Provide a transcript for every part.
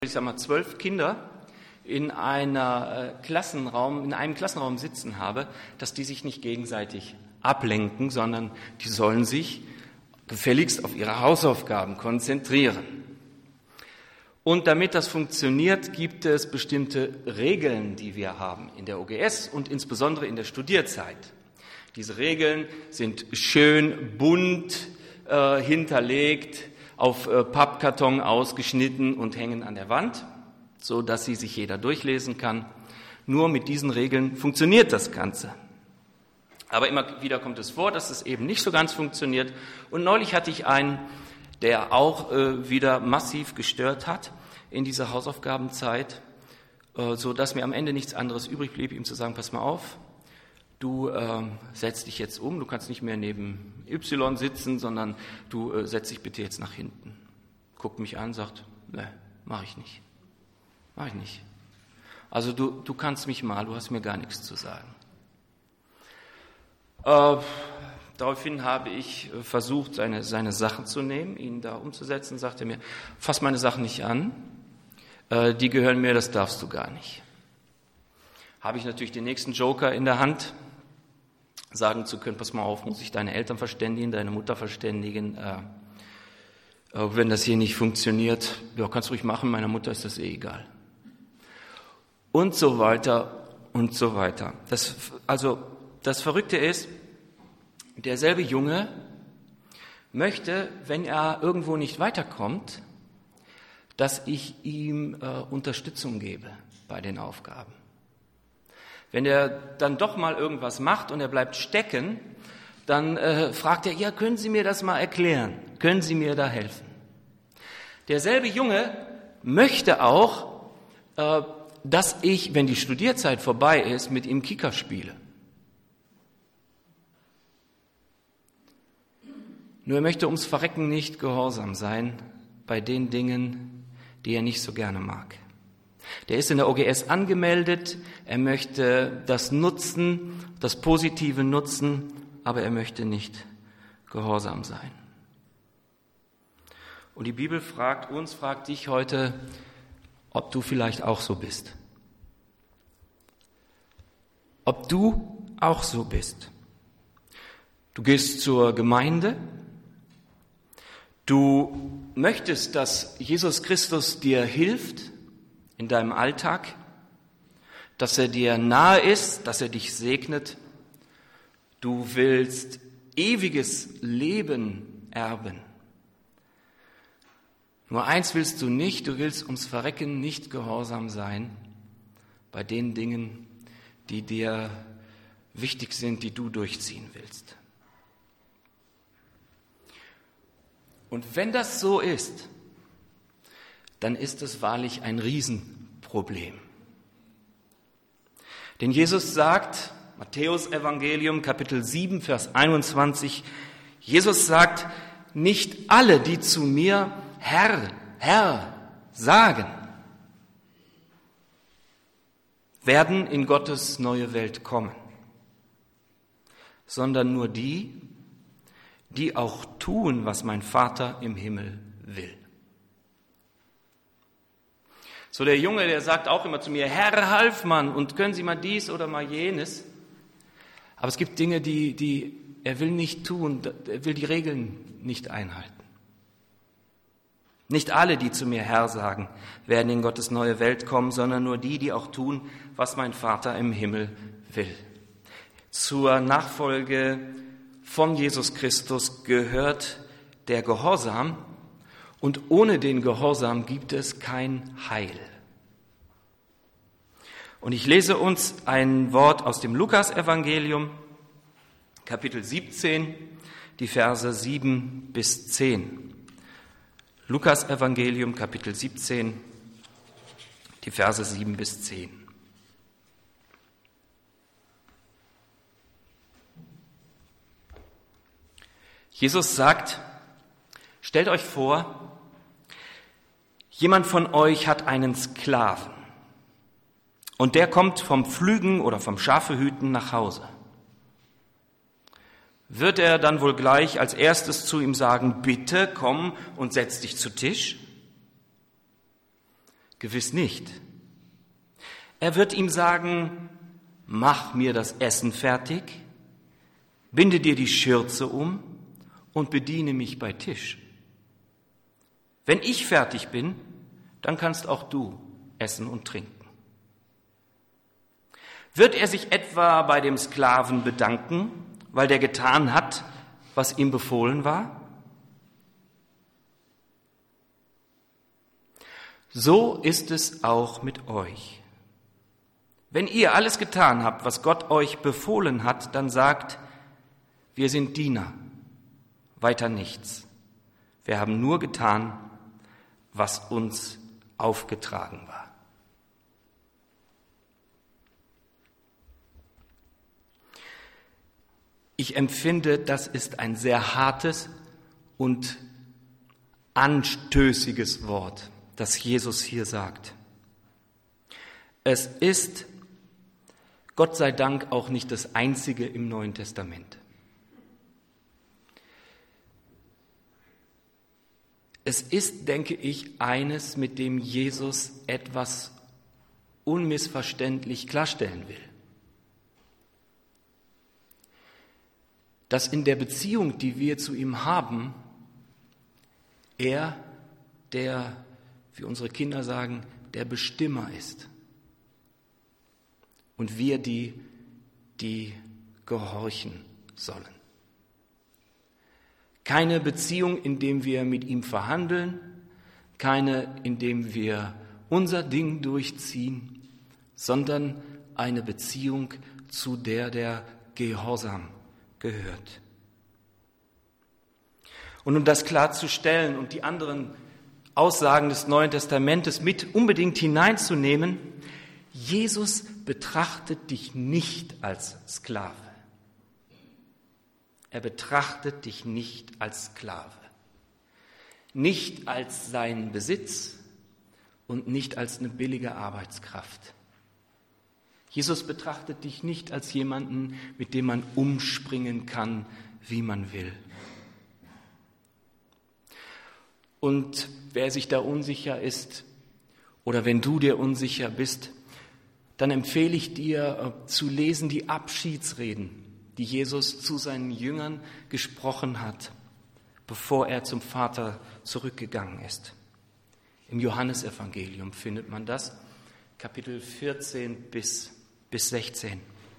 12 Kinder in einem Klassenraum sitzen habe, dass die sich nicht gegenseitig ablenken, sondern die sollen sich gefälligst auf ihre Hausaufgaben konzentrieren. Und damit das funktioniert, gibt es bestimmte Regeln, die wir haben in der OGS und insbesondere in der Studierzeit. Diese Regeln sind schön bunt hinterlegt, auf Pappkarton ausgeschnitten und hängen an der Wand, so dass sie sich jeder durchlesen kann. Nur mit diesen Regeln funktioniert das Ganze. Aber immer wieder kommt es vor, dass es eben nicht so ganz funktioniert. Und neulich hatte ich einen, der auch wieder massiv gestört hat in dieser Hausaufgabenzeit, so dass mir am Ende nichts anderes übrig blieb, ihm zu sagen: Pass mal auf, du setzt dich jetzt um, du kannst nicht mehr neben Y sitzen, sondern du setzt dich bitte jetzt nach hinten. Guckt mich an, sagt: Ne, mach ich nicht. Mach ich nicht. Also du kannst mich mal, du hast mir gar nichts zu sagen. Daraufhin habe ich versucht, seine Sachen zu nehmen, ihn da umzusetzen. Sagte er mir: Fass meine Sachen nicht an, die gehören mir, das darfst du gar nicht. Habe ich natürlich den nächsten Joker in der Hand, sagen zu können: Pass mal auf, muss ich deine Eltern verständigen, deine Mutter verständigen, wenn das hier nicht funktioniert, ja, kannst du ruhig machen, meiner Mutter ist das egal. Und so weiter und so weiter. Das Verrückte ist, derselbe Junge möchte, wenn er irgendwo nicht weiterkommt, dass ich ihm Unterstützung gebe bei den Aufgaben. Wenn er dann doch mal irgendwas macht und er bleibt stecken, dann fragt er: Ja, können Sie mir das mal erklären? Können Sie mir da helfen? Derselbe Junge möchte auch, dass ich, wenn die Studierzeit vorbei ist, mit ihm Kicker spiele. Nur er möchte ums Verrecken nicht gehorsam sein bei den Dingen, die er nicht so gerne mag. Der ist in der OGS angemeldet, er möchte das nutzen, das Positive nutzen, aber er möchte nicht gehorsam sein. Und die Bibel fragt dich heute, ob du vielleicht auch so bist. Ob du auch so bist. Du gehst zur Gemeinde, du möchtest, dass Jesus Christus dir hilft in deinem Alltag, dass er dir nahe ist, dass er dich segnet. Du willst ewiges Leben erben. Nur eins willst du nicht, du willst ums Verrecken nicht gehorsam sein bei den Dingen, die dir wichtig sind, die du durchziehen willst. Und wenn das so ist, dann ist es wahrlich ein Riesenproblem. Denn Jesus sagt, Matthäus Evangelium, Kapitel 7, Vers 21, Jesus sagt: Nicht alle, die zu mir Herr, Herr sagen, werden in Gottes neue Welt kommen, sondern nur die, die auch tun, was mein Vater im Himmel will. So der Junge, der sagt auch immer zu mir: Herr Halfmann, und können Sie mal dies oder mal jenes? Aber es gibt Dinge, die er will nicht tun, er will die Regeln nicht einhalten. Nicht alle, die zu mir Herr sagen, werden in Gottes neue Welt kommen, sondern nur die, die auch tun, was mein Vater im Himmel will. Zur Nachfolge von Jesus Christus gehört der Gehorsam, und ohne den Gehorsam gibt es kein Heil. Und ich lese uns ein Wort aus dem Lukas-Evangelium, Kapitel 17, die Verse 7 bis 10. Lukas-Evangelium, Kapitel 17, die Verse 7 bis 10. Jesus sagt: Stellt euch vor, jemand von euch hat einen Sklaven und der kommt vom Pflügen oder vom Schafehüten nach Hause. Wird er dann wohl gleich als erstes zu ihm sagen: Bitte komm und setz dich zu Tisch? Gewiss nicht. Er wird ihm sagen, mach mir das Essen fertig, binde dir die Schürze um und bediene mich bei Tisch. Wenn ich fertig bin, dann kannst auch du essen und trinken. Wird er sich etwa bei dem Sklaven bedanken, weil der getan hat, was ihm befohlen war? So ist es auch mit euch. Wenn ihr alles getan habt, was Gott euch befohlen hat, dann sagt, wir sind Diener, weiter nichts. Wir haben nur getan, was uns aufgetragen war. Ich empfinde, das ist ein sehr hartes und anstößiges Wort, das Jesus hier sagt. Es ist, Gott sei Dank, auch nicht das einzige im Neuen Testament. Es ist, denke ich, eines, mit dem Jesus etwas unmissverständlich klarstellen will. Dass in der Beziehung, die wir zu ihm haben, er, der, wie unsere Kinder sagen, der Bestimmer ist. Und wir die gehorchen sollen. Keine Beziehung, in der wir mit ihm verhandeln, keine, in der wir unser Ding durchziehen, sondern eine Beziehung, zu der Gehorsam gehört. Und um das klarzustellen und die anderen Aussagen des Neuen Testamentes mit unbedingt hineinzunehmen, Jesus betrachtet dich nicht als Sklave. Er betrachtet dich nicht als Sklave, nicht als seinen Besitz und nicht als eine billige Arbeitskraft. Jesus betrachtet dich nicht als jemanden, mit dem man umspringen kann, wie man will. Und wer sich da unsicher ist oder wenn du dir unsicher bist, dann empfehle ich dir zu lesen die Abschiedsreden, die Jesus zu seinen Jüngern gesprochen hat, bevor er zum Vater zurückgegangen ist. Im Johannesevangelium findet man das, Kapitel 14 bis 16.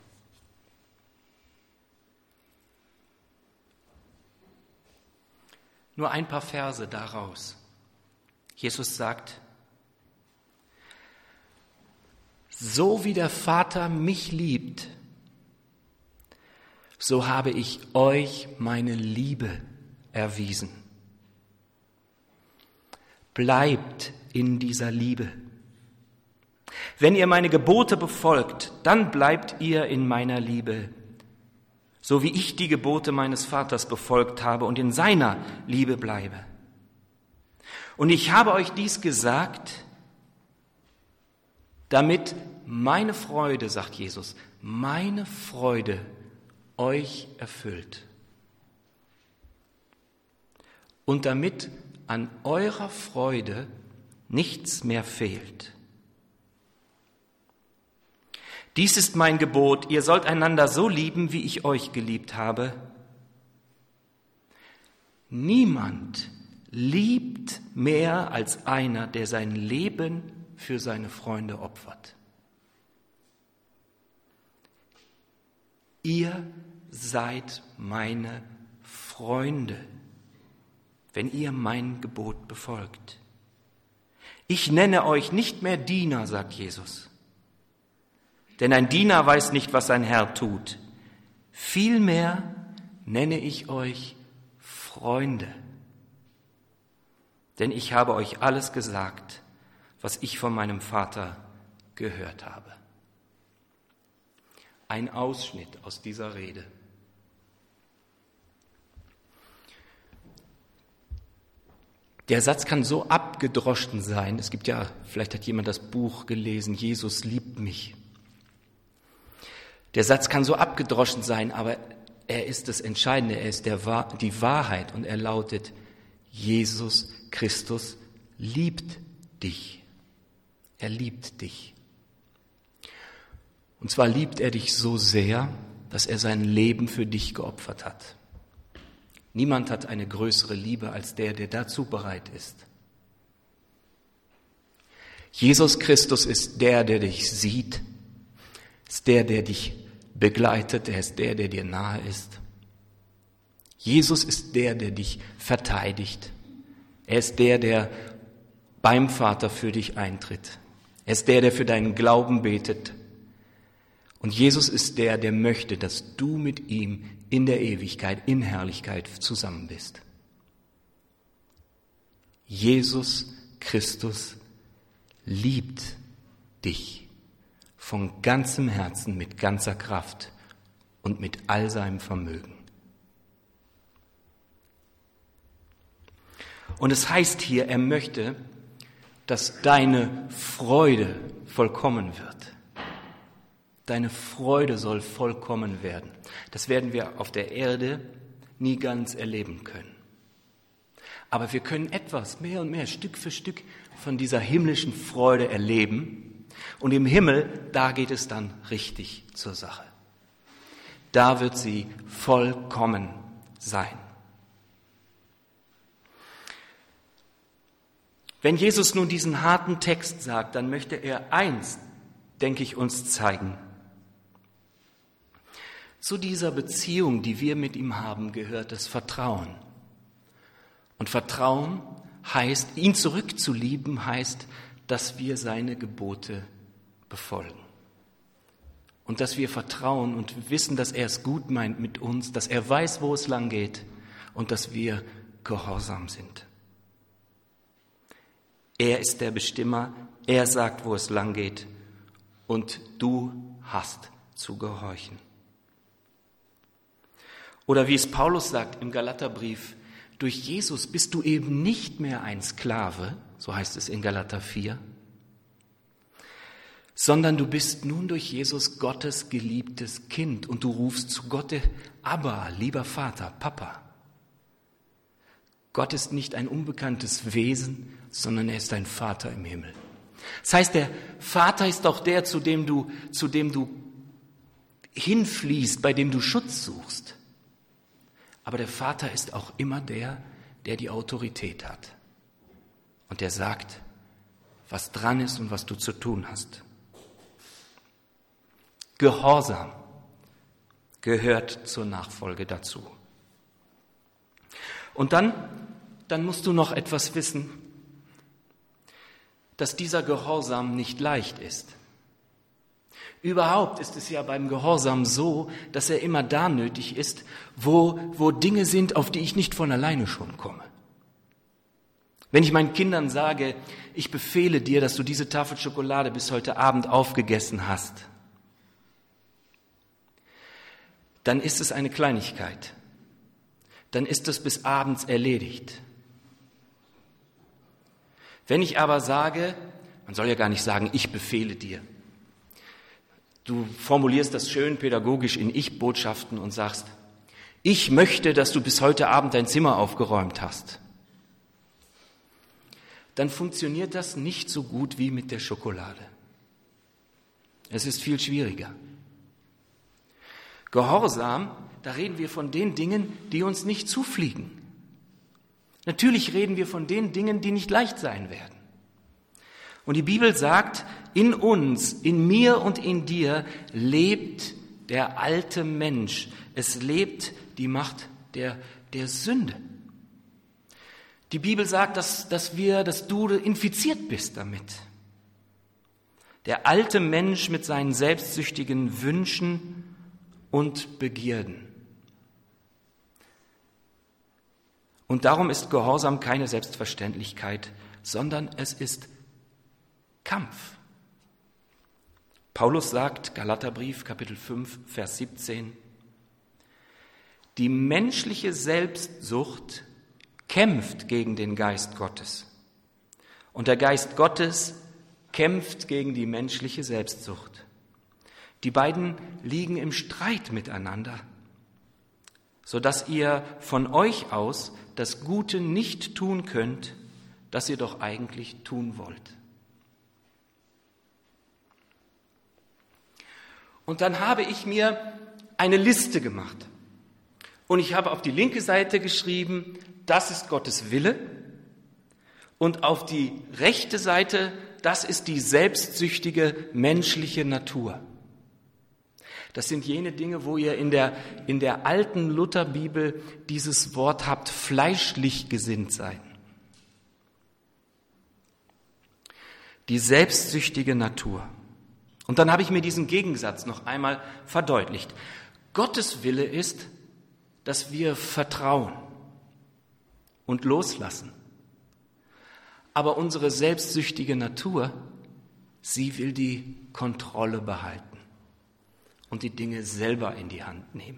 Nur ein paar Verse daraus. Jesus sagt, so wie der Vater mich liebt, so habe ich euch meine Liebe erwiesen. Bleibt in dieser Liebe. Wenn ihr meine Gebote befolgt, dann bleibt ihr in meiner Liebe, so wie ich die Gebote meines Vaters befolgt habe und in seiner Liebe bleibe. Und ich habe euch dies gesagt, damit meine Freude, sagt Jesus, meine Freude euch erfüllt. Und damit an eurer Freude nichts mehr fehlt. Dies ist mein Gebot, ihr sollt einander so lieben, wie ich euch geliebt habe. Niemand liebt mehr als einer, der sein Leben für seine Freunde opfert. Ihr seid meine Freunde, wenn ihr mein Gebot befolgt. Ich nenne euch nicht mehr Diener, sagt Jesus. Denn ein Diener weiß nicht, was sein Herr tut. Vielmehr nenne ich euch Freunde. Denn ich habe euch alles gesagt, was ich von meinem Vater gehört habe. Ein Ausschnitt aus dieser Rede. Der Satz kann so abgedroschen sein. Es gibt ja, vielleicht hat jemand das Buch gelesen, Jesus liebt mich. Der Satz kann so abgedroschen sein, aber er ist das Entscheidende, er ist die Wahrheit und er lautet, Jesus Christus liebt dich. Er liebt dich. Und zwar liebt er dich so sehr, dass er sein Leben für dich geopfert hat. Niemand hat eine größere Liebe als der dazu bereit ist. Jesus Christus ist der dich sieht, ist der dich begleitet, er ist der dir nahe ist. Jesus ist der dich verteidigt. Er ist der beim Vater für dich eintritt. Er ist der für deinen Glauben betet. Und Jesus ist der möchte, dass du mit ihm in der Ewigkeit, in Herrlichkeit zusammen bist. Jesus Christus liebt dich von ganzem Herzen, mit ganzer Kraft und mit all seinem Vermögen. Und es heißt hier, er möchte, dass deine Freude vollkommen wird. Deine Freude soll vollkommen werden. Das werden wir auf der Erde nie ganz erleben können. Aber wir können etwas mehr und mehr, Stück für Stück von dieser himmlischen Freude erleben. Und im Himmel, da geht es dann richtig zur Sache. Da wird sie vollkommen sein. Wenn Jesus nun diesen harten Text sagt, dann möchte er eins, denke ich, uns zeigen. Zu dieser Beziehung, die wir mit ihm haben, gehört das Vertrauen. Und Vertrauen heißt, ihn zurückzulieben, heißt, dass wir seine Gebote befolgen. Und dass wir vertrauen und wissen, dass er es gut meint mit uns, dass er weiß, wo es lang geht und dass wir gehorsam sind. Er ist der Bestimmer, er sagt, wo es lang geht und du hast zu gehorchen. Oder wie es Paulus sagt im Galaterbrief, durch Jesus bist du eben nicht mehr ein Sklave, so heißt es in Galater 4, sondern du bist nun durch Jesus Gottes geliebtes Kind und du rufst zu Gott, Abba, lieber Vater, Papa. Gott ist nicht ein unbekanntes Wesen, sondern er ist ein Vater im Himmel. Das heißt, der Vater ist auch der, zu dem du hinfließt, bei dem du Schutz suchst. Aber der Vater ist auch immer der die Autorität hat. Und der sagt, was dran ist und was du zu tun hast. Gehorsam gehört zur Nachfolge dazu. Und dann musst du noch etwas wissen, dass dieser Gehorsam nicht leicht ist. Überhaupt ist es ja beim Gehorsam so, dass er immer da nötig ist, wo Dinge sind, auf die ich nicht von alleine schon komme. Wenn ich meinen Kindern sage, ich befehle dir, dass du diese Tafel Schokolade bis heute Abend aufgegessen hast, dann ist es eine Kleinigkeit. Dann ist es bis abends erledigt. Wenn ich aber sage, man soll ja gar nicht sagen, ich befehle dir. Du formulierst das schön pädagogisch in Ich-Botschaften und sagst, ich möchte, dass du bis heute Abend dein Zimmer aufgeräumt hast. Dann funktioniert das nicht so gut wie mit der Schokolade. Es ist viel schwieriger. Gehorsam, da reden wir von den Dingen, die uns nicht zufliegen. Natürlich reden wir von den Dingen, die nicht leicht sein werden. Und die Bibel sagt, in uns, in mir und in dir lebt der alte Mensch. Es lebt die Macht der Sünde. Die Bibel sagt, dass du infiziert bist damit. Der alte Mensch mit seinen selbstsüchtigen Wünschen und Begierden. Und darum ist Gehorsam keine Selbstverständlichkeit, sondern es ist Kampf. Paulus sagt, Galaterbrief, Kapitel 5, Vers 17, die menschliche Selbstsucht kämpft gegen den Geist Gottes. Und der Geist Gottes kämpft gegen die menschliche Selbstsucht. Die beiden liegen im Streit miteinander, sodass ihr von euch aus das Gute nicht tun könnt, das ihr doch eigentlich tun wollt. Und dann habe ich mir eine Liste gemacht. Und ich habe auf die linke Seite geschrieben, das ist Gottes Wille. Und auf die rechte Seite, das ist die selbstsüchtige menschliche Natur. Das sind jene Dinge, wo ihr in der alten Lutherbibel dieses Wort habt, fleischlich gesinnt sein. Die selbstsüchtige Natur. Und dann habe ich mir diesen Gegensatz noch einmal verdeutlicht. Gottes Wille ist, dass wir vertrauen und loslassen. Aber unsere selbstsüchtige Natur, sie will die Kontrolle behalten und die Dinge selber in die Hand nehmen.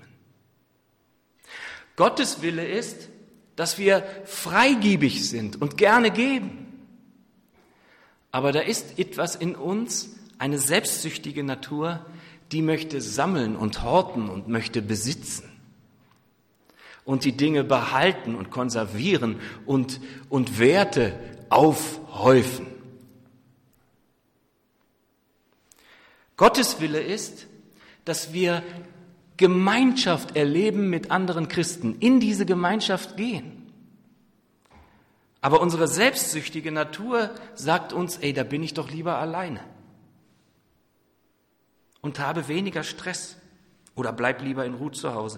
Gottes Wille ist, dass wir freigebig sind und gerne geben. Aber da ist etwas in uns, eine selbstsüchtige Natur, die möchte sammeln und horten und möchte besitzen und die Dinge behalten und konservieren und Werte aufhäufen. Gottes Wille ist, dass wir Gemeinschaft erleben mit anderen Christen, in diese Gemeinschaft gehen. Aber unsere selbstsüchtige Natur sagt uns, da bin ich doch lieber alleine und habe weniger Stress oder bleib lieber in Ruhe zu Hause.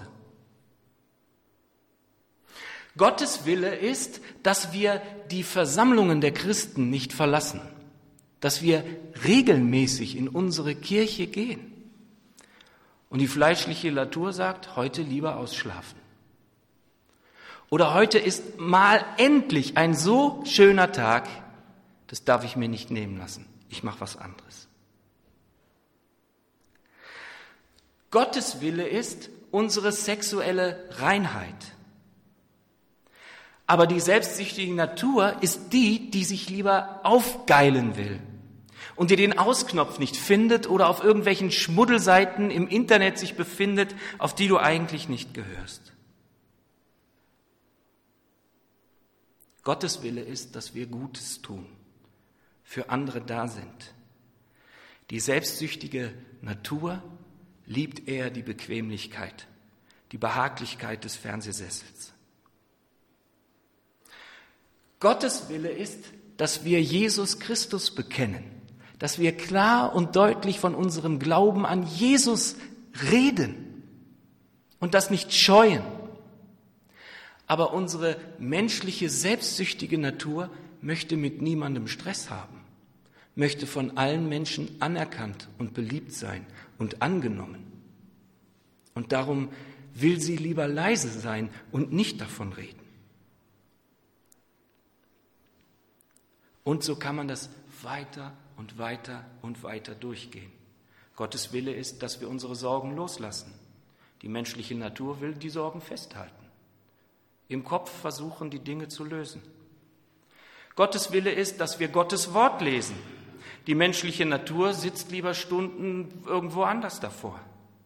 Gottes Wille ist, dass wir die Versammlungen der Christen nicht verlassen, dass wir regelmäßig in unsere Kirche gehen. Und die fleischliche Natur sagt, heute lieber ausschlafen. Oder heute ist mal endlich ein so schöner Tag, das darf ich mir nicht nehmen lassen. Ich mache was anderes. Gottes Wille ist unsere sexuelle Reinheit. Aber die selbstsüchtige Natur ist die, die sich lieber aufgeilen will und die den Ausknopf nicht findet oder auf irgendwelchen Schmuddelseiten im Internet sich befindet, auf die du eigentlich nicht gehörst. Gottes Wille ist, dass wir Gutes tun, für andere da sind. Die selbstsüchtige Natur liebt eher die Bequemlichkeit, die Behaglichkeit des Fernsehsessels. Gottes Wille ist, dass wir Jesus Christus bekennen, dass wir klar und deutlich von unserem Glauben an Jesus reden und das nicht scheuen. Aber unsere menschliche, selbstsüchtige Natur möchte mit niemandem Stress haben, möchte von allen Menschen anerkannt und beliebt sein und angenommen. Und darum will sie lieber leise sein und nicht davon reden. Und so kann man das weiter und weiter und weiter durchgehen. Gottes Wille ist, dass wir unsere Sorgen loslassen. Die menschliche Natur will die Sorgen festhalten. Im Kopf versuchen, die Dinge zu lösen. Gottes Wille ist, dass wir Gottes Wort lesen. Die menschliche Natur sitzt lieber Stunden irgendwo anders davor.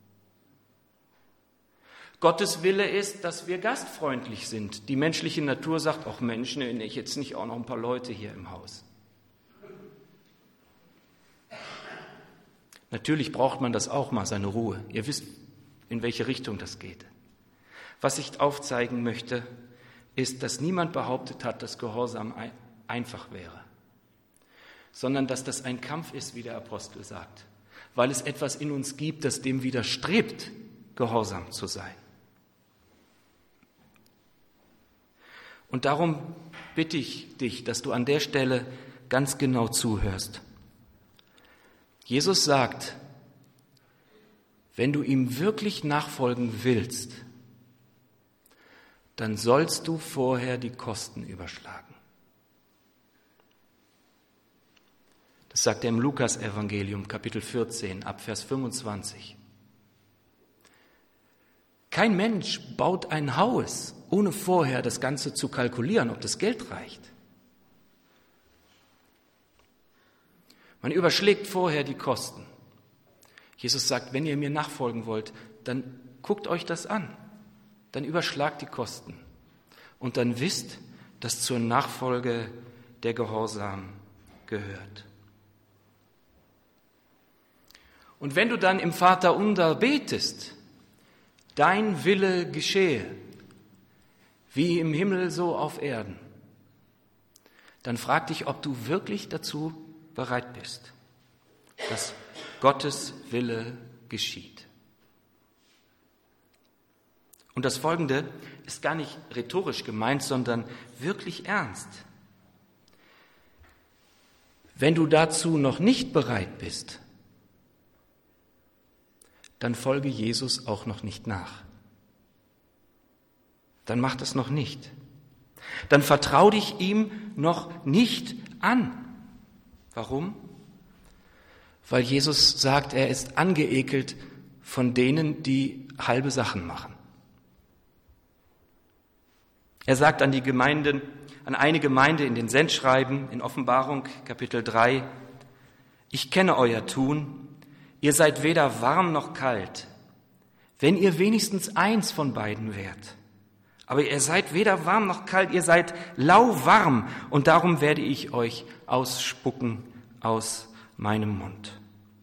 Gottes Wille ist, dass wir gastfreundlich sind. Die menschliche Natur sagt, ach Mensch, nee, jetzt nicht auch noch ein paar Leute hier im Haus. Natürlich braucht man das auch mal, seine Ruhe. Ihr wisst, in welche Richtung das geht. Was ich aufzeigen möchte, ist, dass niemand behauptet hat, dass Gehorsam einfach wäre, sondern dass das ein Kampf ist, wie der Apostel sagt, weil es etwas in uns gibt, das dem widerstrebt, gehorsam zu sein. Und darum bitte ich dich, dass du an der Stelle ganz genau zuhörst. Jesus sagt, wenn du ihm wirklich nachfolgen willst, dann sollst du vorher die Kosten überschlagen. Das sagt er im Lukas-Evangelium, Kapitel 14, ab Vers 25. Kein Mensch baut ein Haus, ohne vorher das Ganze zu kalkulieren, ob das Geld reicht. Man überschlägt vorher die Kosten. Jesus sagt, wenn ihr mir nachfolgen wollt, dann guckt euch das an. Dann überschlagt die Kosten. Und dann wisst, dass zur Nachfolge der Gehorsam gehört. Und wenn du dann im Vaterunser betest, dein Wille geschehe, wie im Himmel so auf Erden, dann frag dich, ob du wirklich dazu bereit bist, dass Gottes Wille geschieht. Und das Folgende ist gar nicht rhetorisch gemeint, sondern wirklich ernst. Wenn du dazu noch nicht bereit bist, dann folge Jesus auch noch nicht nach. Dann mach das noch nicht. Dann vertrau dich ihm noch nicht an. Warum? Weil Jesus sagt, er ist angeekelt von denen, die halbe Sachen machen. Er sagt an eine Gemeinde in den Sendschreiben in Offenbarung Kapitel 3, ich kenne euer Tun, ihr seid weder warm noch kalt. Wenn ihr wenigstens eins von beiden wärt. Aber ihr seid weder warm noch kalt, ihr seid lauwarm und darum werde ich euch ausspucken aus meinem Mund.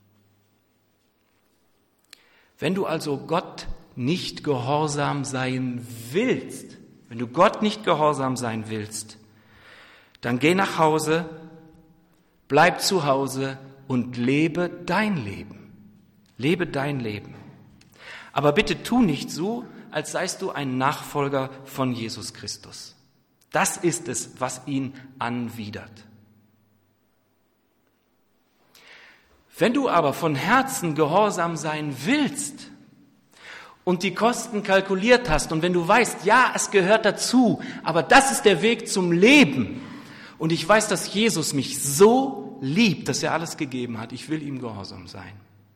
Wenn du also Gott nicht gehorsam sein willst, wenn du Gott nicht gehorsam sein willst, dann geh nach Hause, bleib zu Hause und lebe dein Leben. Lebe dein Leben. Aber bitte tu nicht so, als seist du ein Nachfolger von Jesus Christus. Das ist es, was ihn anwidert. Wenn du aber von Herzen gehorsam sein willst und die Kosten kalkuliert hast und wenn du weißt, ja, es gehört dazu, aber das ist der Weg zum Leben und ich weiß, dass Jesus mich so liebt, dass er alles gegeben hat, ich will ihm gehorsam sein,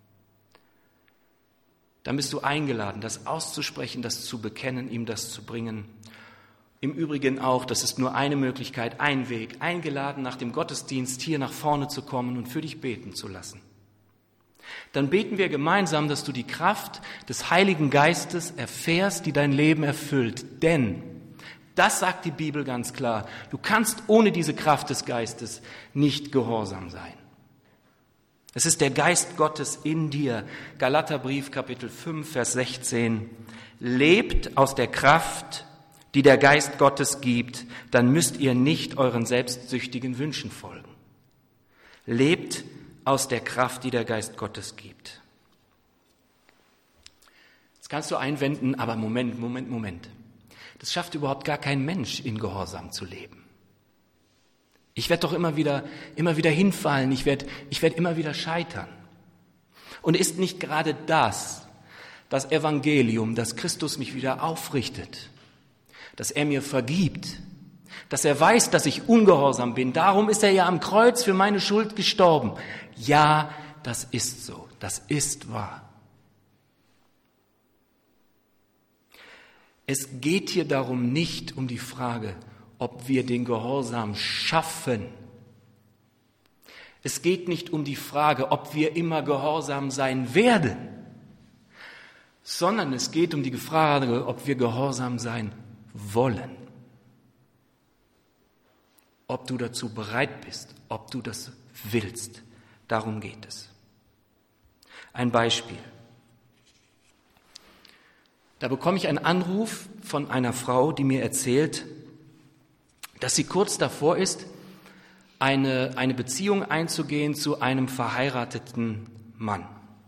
dann bist du eingeladen, das auszusprechen, das zu bekennen, ihm das zu bringen. Im Übrigen auch, das ist nur eine Möglichkeit, ein Weg, eingeladen nach dem Gottesdienst hier nach vorne zu kommen und für dich beten zu lassen. Dann beten wir gemeinsam, dass du die Kraft des Heiligen Geistes erfährst, die dein Leben erfüllt. Denn, das sagt die Bibel ganz klar, du kannst ohne diese Kraft des Geistes nicht gehorsam sein. Es ist der Geist Gottes in dir. Galaterbrief, Kapitel 5, Vers 16. Lebt aus der Kraft, die der Geist Gottes gibt, dann müsst ihr nicht euren selbstsüchtigen Wünschen folgen. Lebt aus der Kraft, die der Geist Gottes gibt. Jetzt kannst du einwenden, aber Moment. Das schafft überhaupt gar kein Mensch, in Gehorsam zu leben. Ich werde doch immer wieder hinfallen, ich werde immer wieder scheitern. Und ist nicht gerade das Evangelium, dass Christus mich wieder aufrichtet, dass er mir vergibt, dass er weiß, dass ich ungehorsam bin. Darum ist er ja am Kreuz für meine Schuld gestorben. Ja, das ist so, das ist wahr. Es geht hier darum nicht um die Frage, ob wir den Gehorsam schaffen. Es geht nicht um die Frage, ob wir immer gehorsam sein werden, sondern es geht um die Frage, ob wir gehorsam sein wollen. Ob du dazu bereit bist, ob du das willst. Darum geht es. Ein Beispiel. Da bekomme ich einen Anruf von einer Frau, die mir erzählt, dass sie kurz davor ist, eine Beziehung einzugehen zu einem verheirateten Mann.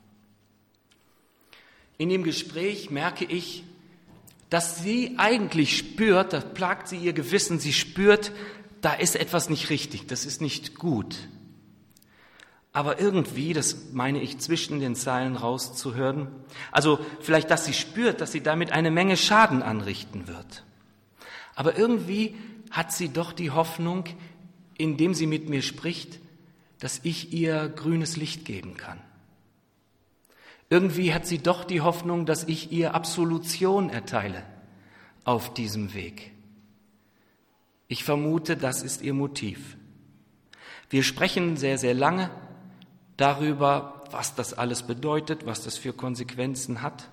In dem Gespräch merke ich, dass sie eigentlich spürt, das plagt sie ihr Gewissen, sie spürt, da ist etwas nicht richtig, das ist nicht gut. Aber irgendwie, das meine ich zwischen den Zeilen rauszuhören, also vielleicht, dass sie spürt, dass sie damit eine Menge Schaden anrichten wird. Aber irgendwie hat sie doch die Hoffnung, indem sie mit mir spricht, dass ich ihr grünes Licht geben kann. Irgendwie hat sie doch die Hoffnung, dass ich ihr Absolution erteile auf diesem Weg. Ich vermute, das ist ihr Motiv. Wir sprechen sehr, sehr lange darüber, was das alles bedeutet, was das für Konsequenzen hat.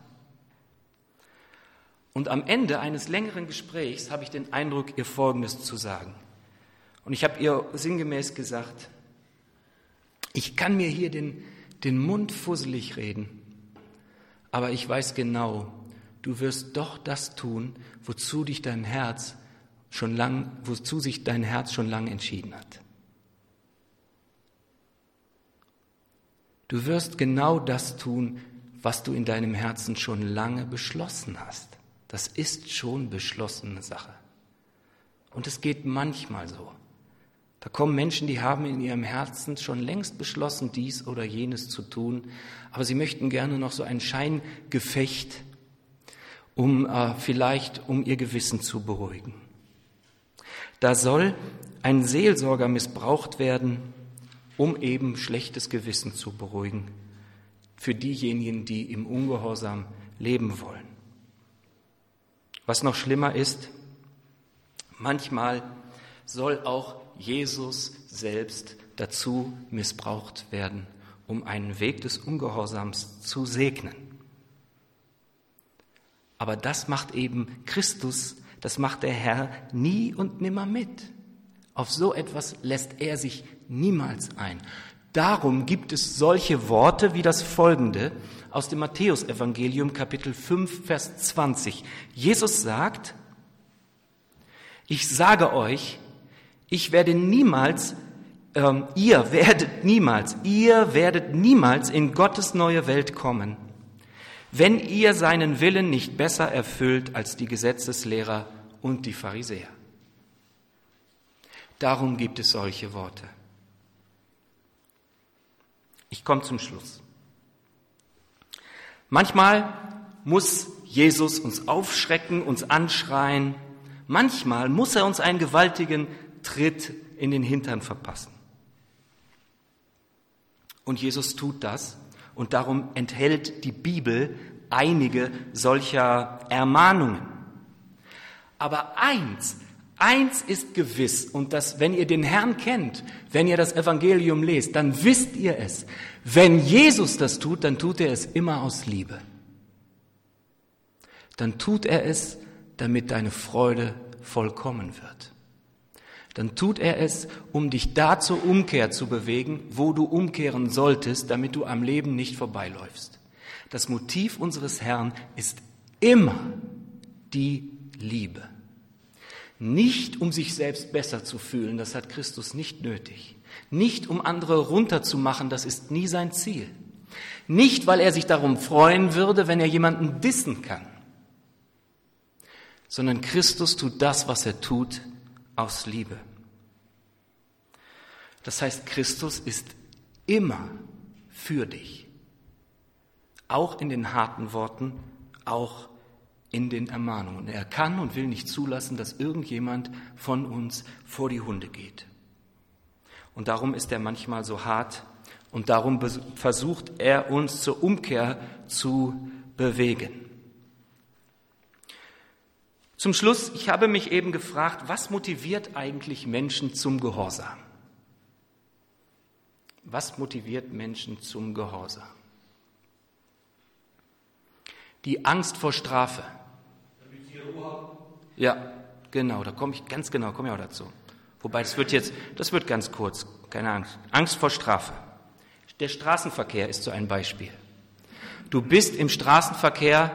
Und am Ende eines längeren Gesprächs habe ich den Eindruck, ihr Folgendes zu sagen. Und ich habe ihr sinngemäß gesagt, ich kann mir hier den Mund fusselig reden, aber ich weiß genau, du wirst doch das tun, wozu sich dein Herz schon lang entschieden hat. Du wirst genau das tun, was du in deinem Herzen schon lange beschlossen hast. Das ist schon beschlossene Sache. Und es geht manchmal so. Da kommen Menschen, die haben in ihrem Herzen schon längst beschlossen, dies oder jenes zu tun, aber sie möchten gerne noch so ein Scheingefecht, um ihr Gewissen zu beruhigen. Da soll ein Seelsorger missbraucht werden, um eben schlechtes Gewissen zu beruhigen, für diejenigen, die im Ungehorsam leben wollen. Was noch schlimmer ist, manchmal soll auch Jesus selbst dazu missbraucht werden, um einen Weg des Ungehorsams zu segnen. Aber das macht eben Christus, das macht der Herr nie und nimmer mit. Auf so etwas lässt er sich niemals ein. Darum gibt es solche Worte wie das folgende aus dem Matthäusevangelium, Kapitel 5, Vers 20. Jesus sagt, ich sage euch, ihr werdet niemals in Gottes neue Welt kommen, wenn ihr seinen Willen nicht besser erfüllt als die Gesetzeslehrer und die Pharisäer. Darum gibt es solche Worte. Ich komme zum Schluss. Manchmal muss Jesus uns aufschrecken, uns anschreien. Manchmal muss er uns einen gewaltigen Tritt in den Hintern verpassen. Und Jesus tut das. Und darum enthält die Bibel einige solcher Ermahnungen. Aber eins ist gewiss, und das, wenn ihr den Herrn kennt, wenn ihr das Evangelium lest, dann wisst ihr es. Wenn Jesus das tut, dann tut er es immer aus Liebe. Dann tut er es, damit deine Freude vollkommen wird. Dann tut er es, um dich da zur Umkehr zu bewegen, wo du umkehren solltest, damit du am Leben nicht vorbeiläufst. Das Motiv unseres Herrn ist immer die Liebe. Nicht, um sich selbst besser zu fühlen, das hat Christus nicht nötig. Nicht, um andere runterzumachen, das ist nie sein Ziel. Nicht, weil er sich darum freuen würde, wenn er jemanden dissen kann. Sondern Christus tut das, was er tut, aus Liebe. Das heißt, Christus ist immer für dich. Auch in den harten Worten, auch in den Ermahnungen. Er kann und will nicht zulassen, dass irgendjemand von uns vor die Hunde geht. Und darum ist er manchmal so hart und darum versucht er uns zur Umkehr zu bewegen. Zum Schluss, ich habe mich eben gefragt, was motiviert eigentlich Menschen zum Gehorsam? Was motiviert Menschen zum Gehorsam? Die Angst vor Strafe. Ja, genau, da komme ich auch dazu. Wobei, das wird ganz kurz, keine Angst. Angst vor Strafe. Der Straßenverkehr ist so ein Beispiel. Du bist im Straßenverkehr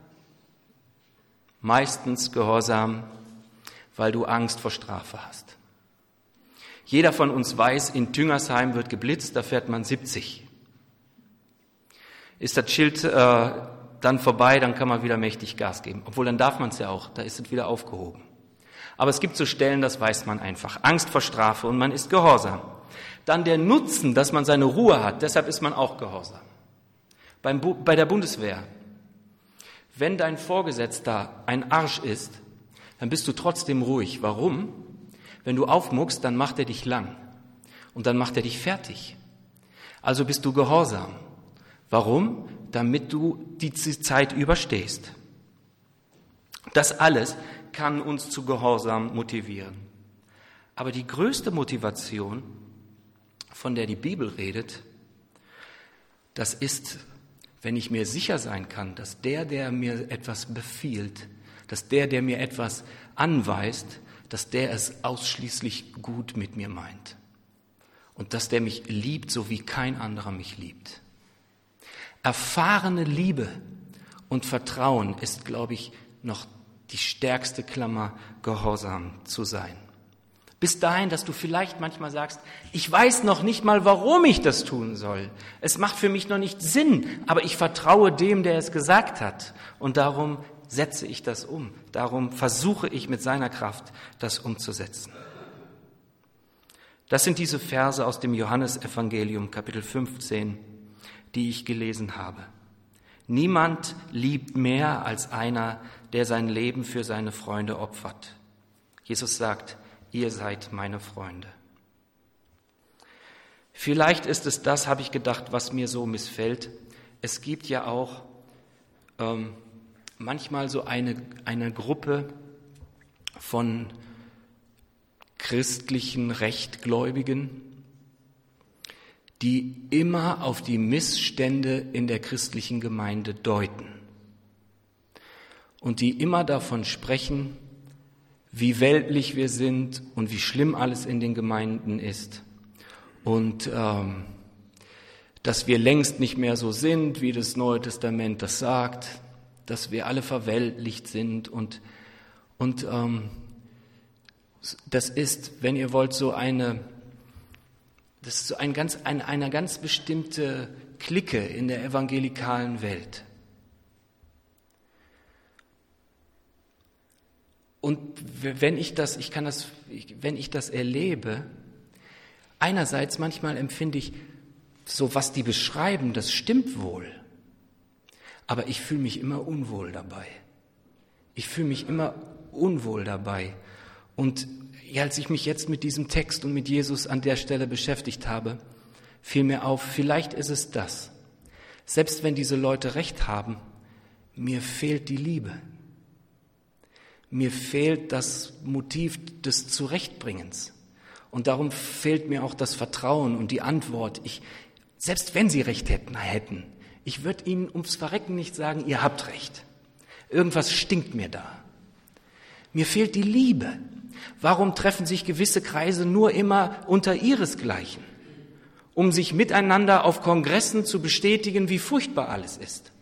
meistens gehorsam, weil du Angst vor Strafe hast. Jeder von uns weiß, in Tüngersheim wird geblitzt, da fährt man 70. Ist das Schild dann vorbei, dann kann man wieder mächtig Gas geben. Obwohl, dann darf man es ja auch, da ist es wieder aufgehoben. Aber es gibt so Stellen, das weiß man einfach. Angst vor Strafe und man ist gehorsam. Dann der Nutzen, dass man seine Ruhe hat, deshalb ist man auch gehorsam. Bei der Bundeswehr. Wenn dein Vorgesetzter ein Arsch ist, dann bist du trotzdem ruhig. Warum? Wenn du aufmuckst, dann macht er dich lang und dann macht er dich fertig. Also bist du gehorsam. Warum? Damit du die Zeit überstehst. Das alles kann uns zu Gehorsam motivieren. Aber die größte Motivation, von der die Bibel redet, das ist, wenn ich mir sicher sein kann, dass der mir etwas befiehlt, dass der mir etwas anweist, dass der es ausschließlich gut mit mir meint. Und dass der mich liebt, so wie kein anderer mich liebt. Erfahrene Liebe und Vertrauen ist, glaube ich, noch die stärkste Klammer, gehorsam zu sein. Bis dahin, dass du vielleicht manchmal sagst, ich weiß noch nicht mal, warum ich das tun soll. Es macht für mich noch nicht Sinn, aber ich vertraue dem, der es gesagt hat. Und darum setze ich das um. Darum versuche ich mit seiner Kraft, das umzusetzen. Das sind diese Verse aus dem Johannesevangelium, Kapitel 15, die ich gelesen habe. Niemand liebt mehr als einer, der sein Leben für seine Freunde opfert. Jesus sagt, ihr seid meine Freunde. Vielleicht ist es das, habe ich gedacht, was mir so missfällt. Es gibt ja auch manchmal so eine Gruppe von christlichen Rechtgläubigen, die immer auf die Missstände in der christlichen Gemeinde deuten und die immer davon sprechen, wie weltlich wir sind und wie schlimm alles in den Gemeinden ist und dass wir längst nicht mehr so sind, wie das Neue Testament das sagt, dass wir alle verweltlicht sind und das ist, wenn ihr wollt, das ist so eine ganz bestimmte Clique in der evangelikalen Welt. Und wenn ich das erlebe, einerseits manchmal empfinde ich, so was die beschreiben, das stimmt wohl. Aber ich fühle mich immer unwohl dabei. Und als ich mich jetzt mit diesem Text und mit Jesus an der Stelle beschäftigt habe, fiel mir auf, vielleicht ist es das. Selbst wenn diese Leute recht haben, mir fehlt die Liebe. Mir fehlt das Motiv des Zurechtbringens. Und darum fehlt mir auch das Vertrauen und die Antwort. Selbst wenn sie recht hätten, ich würde ihnen ums Verrecken nicht sagen, ihr habt recht. Irgendwas stinkt mir da. Mir fehlt die Liebe. Warum treffen sich gewisse Kreise nur immer unter ihresgleichen, um sich miteinander auf Kongressen zu bestätigen, wie furchtbar alles ist?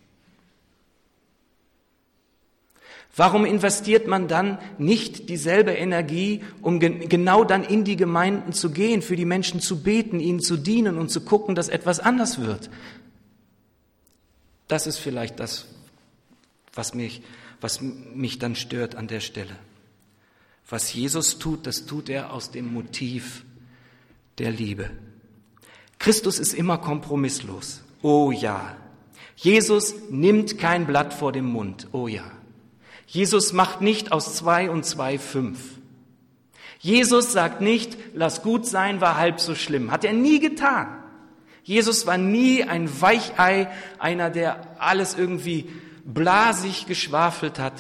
Warum investiert man dann nicht dieselbe Energie, um genau dann in die Gemeinden zu gehen, für die Menschen zu beten, ihnen zu dienen und zu gucken, dass etwas anders wird? Das ist vielleicht das, was mich dann stört an der Stelle. Was Jesus tut, das tut er aus dem Motiv der Liebe. Christus ist immer kompromisslos. Oh ja. Jesus nimmt kein Blatt vor dem Mund. Oh ja. Jesus macht nicht aus 2 und 2 5. Jesus sagt nicht, lass gut sein, war halb so schlimm. Hat er nie getan. Jesus war nie ein Weichei, einer, der alles irgendwie blasig geschwafelt hat.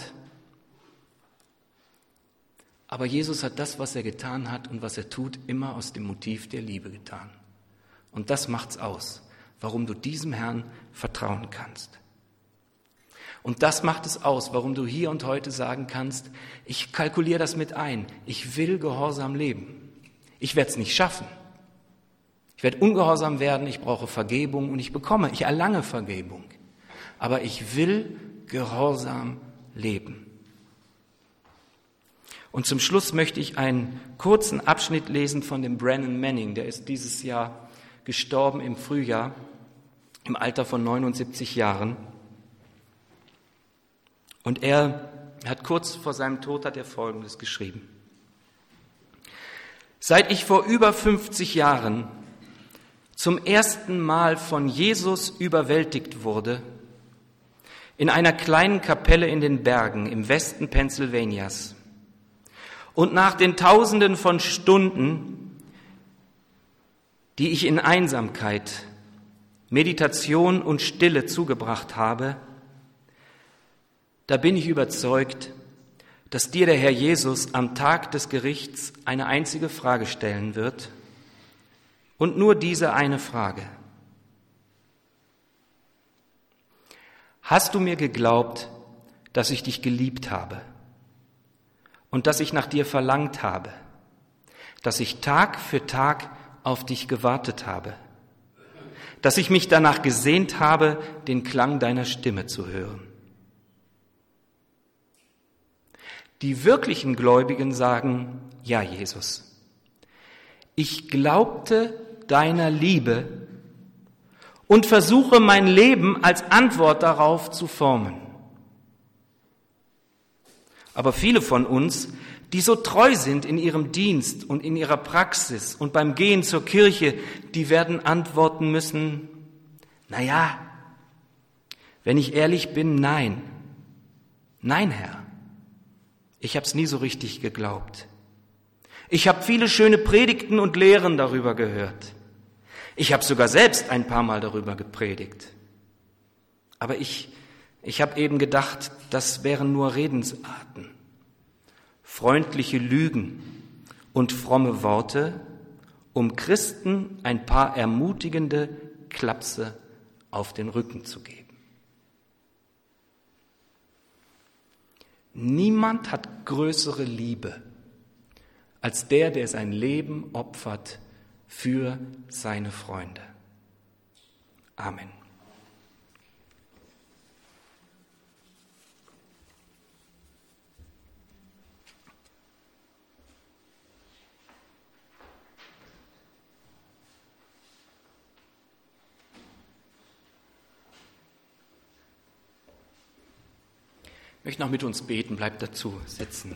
Aber Jesus hat das, was er getan hat und was er tut, immer aus dem Motiv der Liebe getan. Und das macht's aus, warum du diesem Herrn vertrauen kannst. Und das macht es aus, warum du hier und heute sagen kannst, ich kalkuliere das mit ein, ich will gehorsam leben. Ich werde es nicht schaffen. Ich werde ungehorsam werden, ich brauche Vergebung und ich erlange Vergebung. Aber ich will gehorsam leben. Und zum Schluss möchte ich einen kurzen Abschnitt lesen von dem Brennan Manning. Der ist dieses Jahr gestorben im Frühjahr, im Alter von 79 Jahren. Und er hat kurz vor seinem Tod Folgendes geschrieben. Seit ich vor über 50 Jahren zum ersten Mal von Jesus überwältigt wurde, in einer kleinen Kapelle in den Bergen im Westen Pennsylvanias, und nach den Tausenden von Stunden, die ich in Einsamkeit, Meditation und Stille zugebracht habe, da bin ich überzeugt, dass dir der Herr Jesus am Tag des Gerichts eine einzige Frage stellen wird und nur diese eine Frage. Hast du mir geglaubt, dass ich dich geliebt habe und dass ich nach dir verlangt habe, dass ich Tag für Tag auf dich gewartet habe, dass ich mich danach gesehnt habe, den Klang deiner Stimme zu hören. Die wirklichen Gläubigen sagen, ja, Jesus, ich glaubte deiner Liebe und versuche mein Leben als Antwort darauf zu formen. Aber viele von uns, die so treu sind in ihrem Dienst und in ihrer Praxis und beim Gehen zur Kirche, die werden antworten müssen, naja, wenn ich ehrlich bin, nein. Nein, Herr, ich hab's nie so richtig geglaubt. Ich habe viele schöne Predigten und Lehren darüber gehört. Ich habe sogar selbst ein paar Mal darüber gepredigt. Aber ich habe eben gedacht, das wären nur Redensarten, freundliche Lügen und fromme Worte, um Christen ein paar ermutigende Klapse auf den Rücken zu geben. Niemand hat größere Liebe als der sein Leben opfert für seine Freunde. Amen. Ich möchte noch mit uns beten, bleibt dazu sitzen.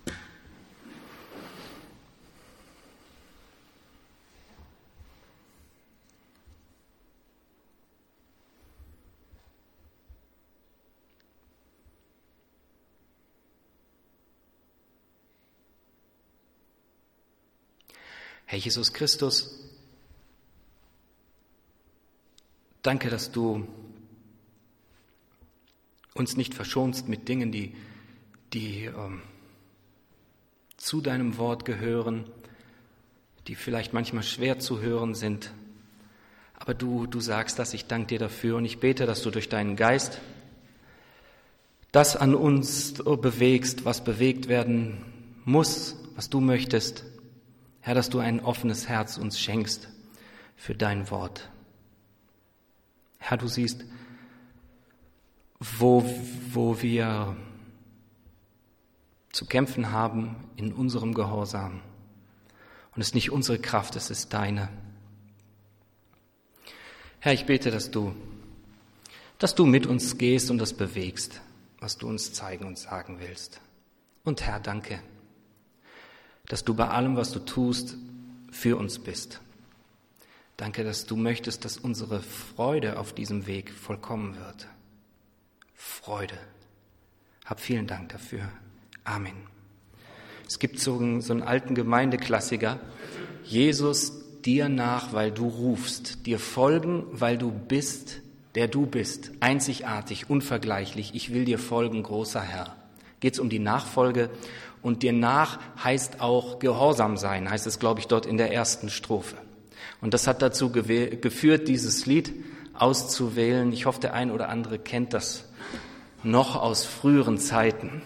Herr Jesus Christus, danke, dass du uns nicht verschonst mit Dingen, die zu deinem Wort gehören, die vielleicht manchmal schwer zu hören sind. Aber du sagst das, ich danke dir dafür und ich bete, dass du durch deinen Geist das an uns bewegst, was bewegt werden muss, was du möchtest. Herr, dass du ein offenes Herz uns schenkst für dein Wort. Herr, du siehst, wo wir zu kämpfen haben in unserem Gehorsam. Und es ist nicht unsere Kraft, es ist deine. Herr, ich bete, dass du mit uns gehst und das bewegst, was du uns zeigen und sagen willst. Und Herr, danke, dass du bei allem, was du tust, für uns bist. Danke, dass du möchtest, dass unsere Freude auf diesem Weg vollkommen wird. Freude. Hab vielen Dank dafür. Amen. Es gibt so einen alten Gemeindeklassiker. Jesus, dir nach, weil du rufst. Dir folgen, weil du bist, der du bist. Einzigartig, unvergleichlich. Ich will dir folgen, großer Herr. Geht's um die Nachfolge. Und dir nach heißt auch Gehorsam sein, heißt es, glaube ich, dort in der ersten Strophe. Und das hat dazu geführt, dieses Lied auszuwählen. Ich hoffe, der ein oder andere kennt das noch aus früheren Zeiten.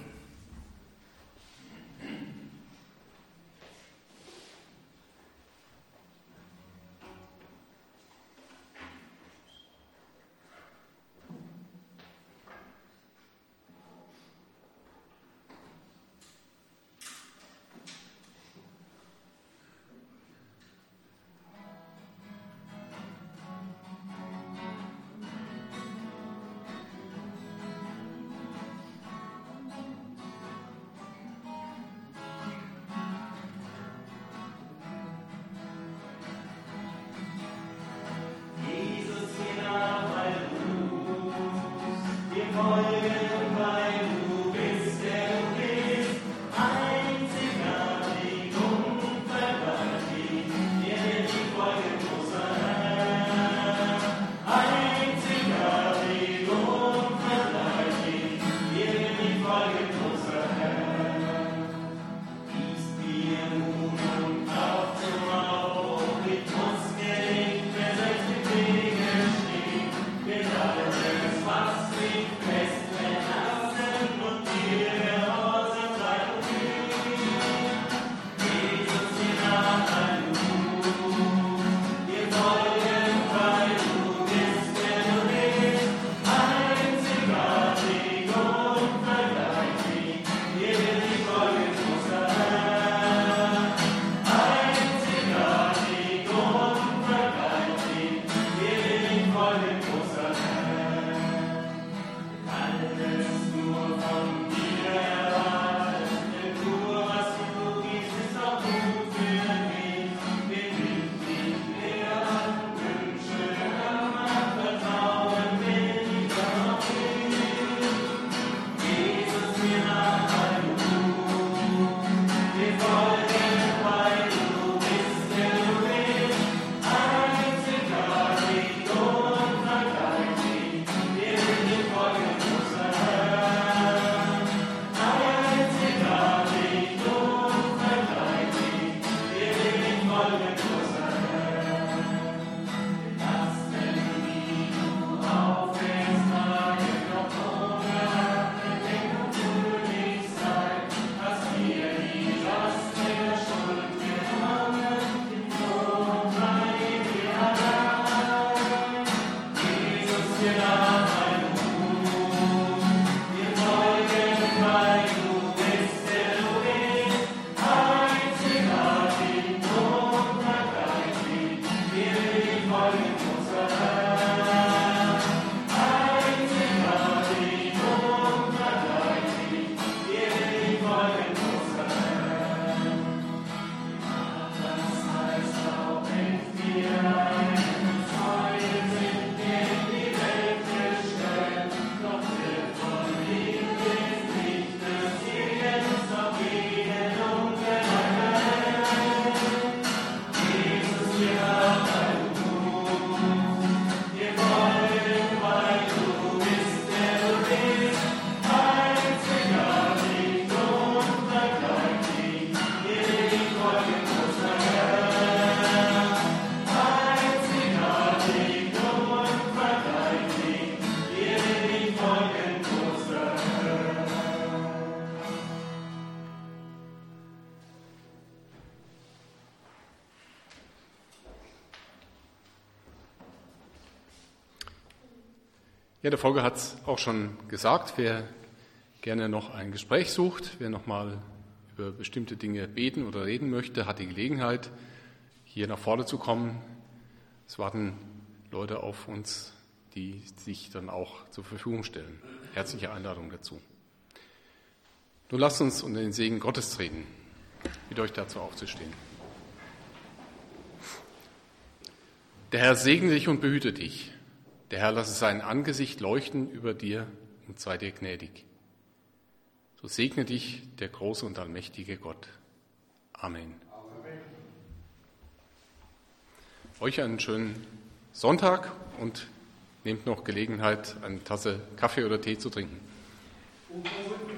Ja, der Volker hat es auch schon gesagt, wer gerne noch ein Gespräch sucht, wer nochmal über bestimmte Dinge beten oder reden möchte, hat die Gelegenheit, hier nach vorne zu kommen. Es warten Leute auf uns, die sich dann auch zur Verfügung stellen. Herzliche Einladung dazu. Nun lasst uns unter den Segen Gottes treten. Ich bitte euch dazu aufzustehen. Der Herr segne dich und behüte dich. Der Herr lasse sein Angesicht leuchten über dir und sei dir gnädig. So segne dich der große und allmächtige Gott. Amen. Euch einen schönen Sonntag und nehmt noch Gelegenheit, eine Tasse Kaffee oder Tee zu trinken.